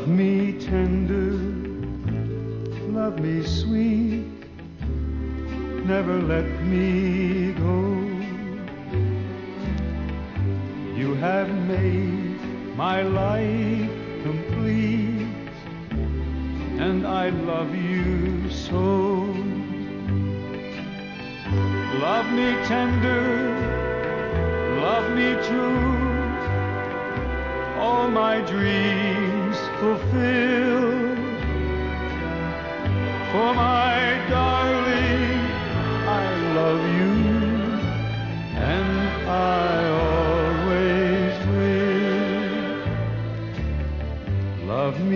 Love me tender, love me sweet, never let me go. You have made my life complete, and I love you so. Love me tender, love me true, all my dreams fulfill.